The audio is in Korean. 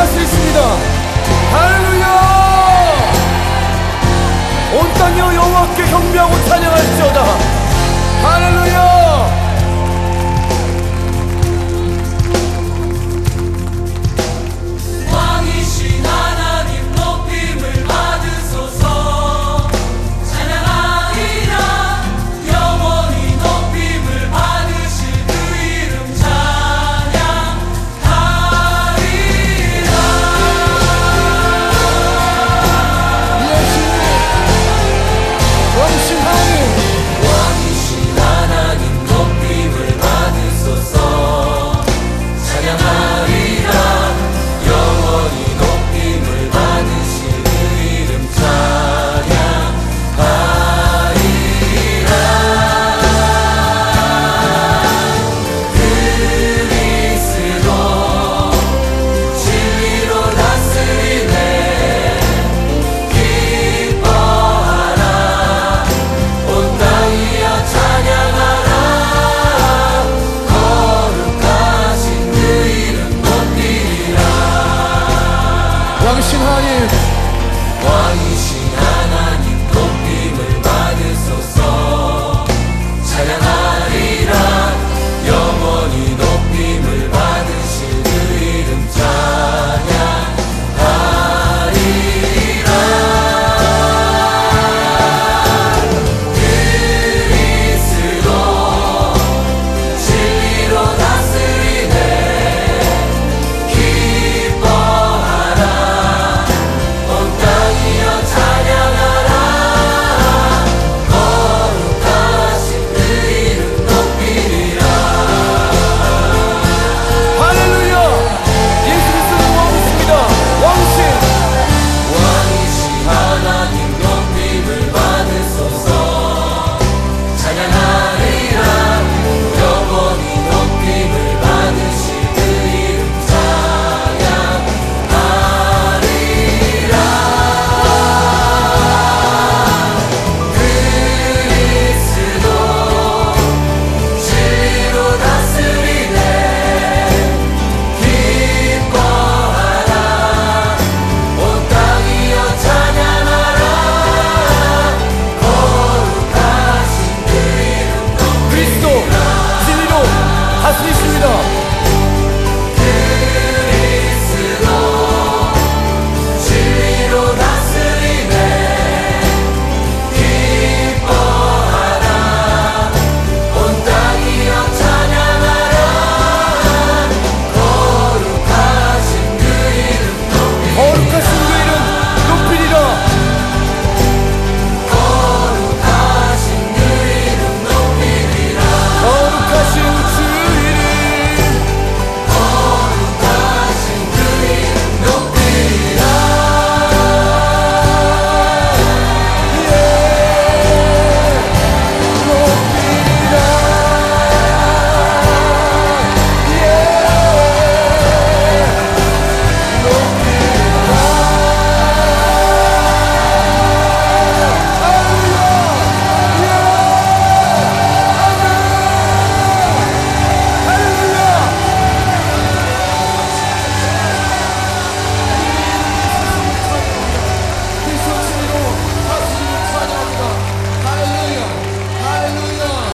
할 수 있습니다. 할렐루야. 온 땅이여 여호와께 경배하고 찬양할지어다. 할렐루야. 왕이신 하나님 높임을 받으소서. 찬양하리라. 영원히 높임을 받으실 그 이름 찬양하리라. 왕이신 하나님 높임을 받으소서. 찬양하리라. 영원히 높임을 받으실 그 이름 찬양하리라. 그리스도 진리로 다스리네. 기뻐하라. 온 땅이여 찬양하라. 거룩하신 그 이름 높이리라. 왕이신 하나님, 왕이신